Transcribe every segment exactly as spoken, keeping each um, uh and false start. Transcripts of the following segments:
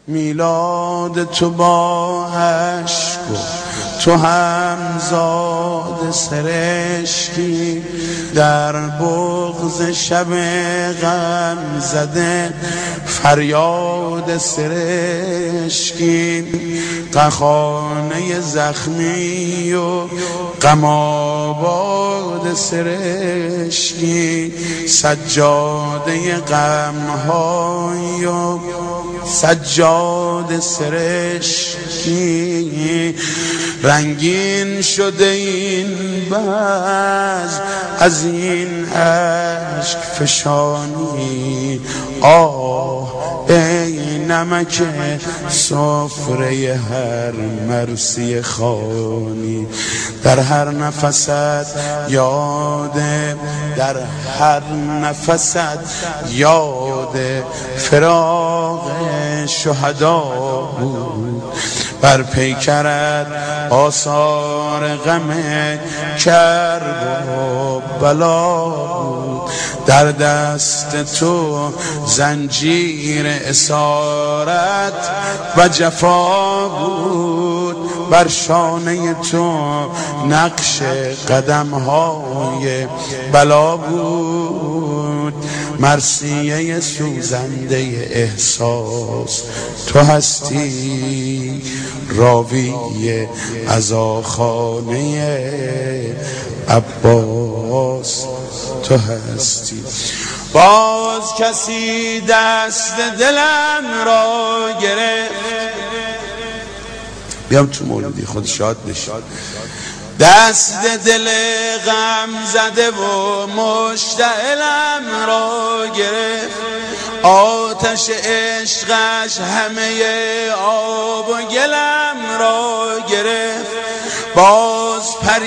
میلاد تو با عشق و تو همزاد سرشکی، در بغض شب غم زده فریاد سرشکی، قخانه زخمی و غم آباد سرشکی، سجاده غم‌های و سجاد سرشکی، رنگین شده این بزم از این عشق فشانی. آه ای نمک سفره هر مرسی خوانی، در هر نفست یاده در هر نفست یاد فراق شهدا بود، بر پیکرت آثار غم کرب و بلا بود، در دست تو زنجیر اسارت و جفا بود، بر شانه تو نقش قدم‌های بلا بود، مرثیه سوزنده احساس تو هستی، راوی عزاخانه عباس تو هستی. باز کسی دست دلم را گرفت، بیام تو مولودی خود شاد بشی، دست دل غم زده و مشتعلم را گرفت، آتش عشقش همه آب و گلم را گرفت، باز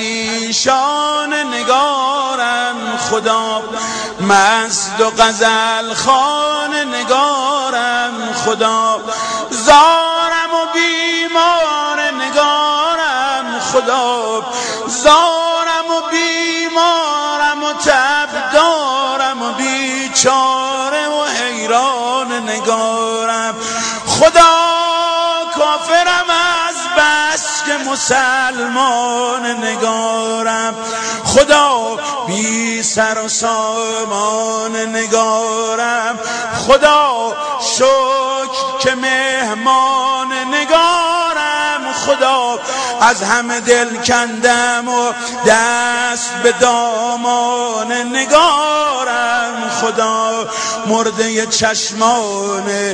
پریشان نگارم خدا، مست و غزل خوان نگارم خدا، زارم و بیمار نگارم خدا، زارم و بیمارم و تب دارم و بیچاره و حیران نگارم خدا، کافرم از بس که مسلمان نگارم خدا، بی سر و سامان نگارم خدا، شکر که مهمان نگارم خدا، از همه دل کندم و دست به دامان نگارم خدا، مرده چشمان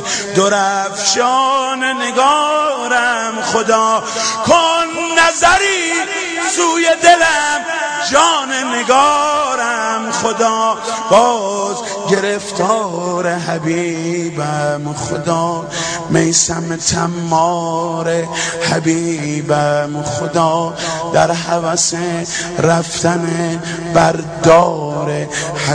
درفشان نگارم خدا، کن نظری سوی دلم جان نگارم خدا، باز گرفتار حبیبم خدا، میسم تمار حبیبم خدا، در هوس رفتن بردار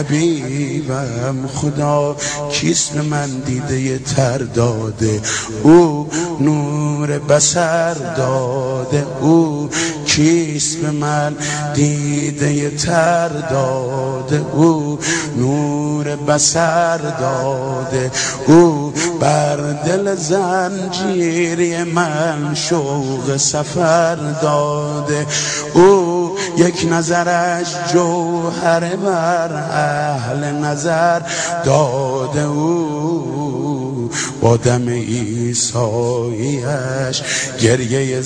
حبیبم خدا، کیست من دیده تر داده او نور بصر داده، او کیست به من دیده تر داده، او نور بصر داده، او بر دل زنجیری من شوق سفر داده، او یک نظرش جوهر بر اهل نظر داده، او با دم عیساییش گریه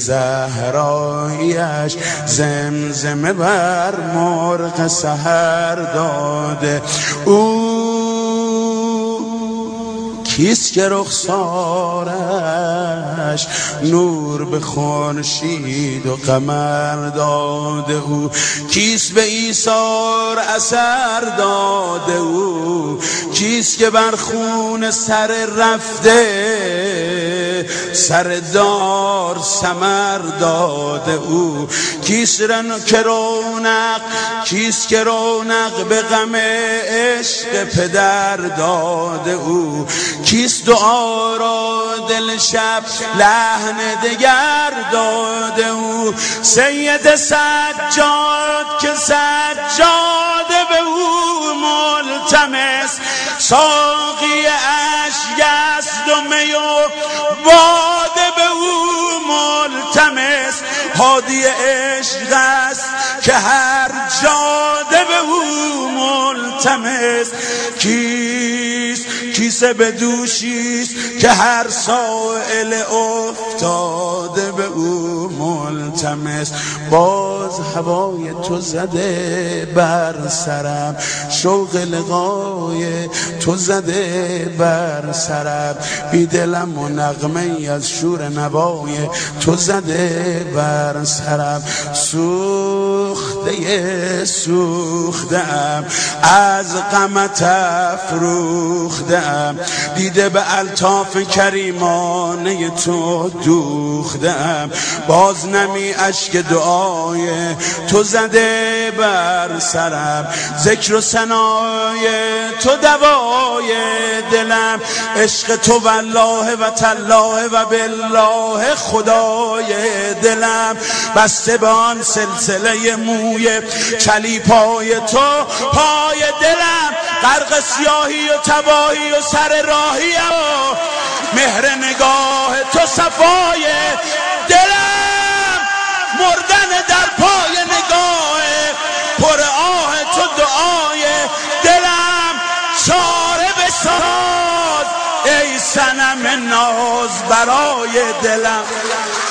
زهراییش زمزمه بر مرغ سحر داده، او کیست که رخسارش نور به خورشید و قمر داده، او کیست به ایثار اثر داده، او کیست که بر خون سر رفته سر دار ثمر داده، او کیست که رونق کیست که رونق به غم عشق پدر داده، او کیست دعا را دل شب لحن دگر داده، او سید سجاد که سجاد به او ملتمس، ساقی اشیاء است و می و باده به او ملتمس. هادی عشق است که هر جاده به او ملتمس. کیست کیسه به دوشیست که هر سائل افتاده به او ملتمس. باز هوای تو زده بر سرم، شوق لقای تو زده بر سرم. بی دلم و نغمه از شور نوای تو زده بر سرم. سوخته سوختم از غمت افروختم، دیده به الطاف کریمانه تو دوختم. باز نمی اشک دعای تو زده بر سرم. ذکر و ثنای تو دوای دلم. عشق تو والله و تالله و بالله خدای دلم. بسته به آن سلسله موی چلیپای تو پای دلم. غرق سیاهی و تباهی و سر راهی و مهر نگاه تو صفای دلم. مردن در پای نگاه پر آه تو دعای دلم. چاره بساز ای صنم ناز برای دلم.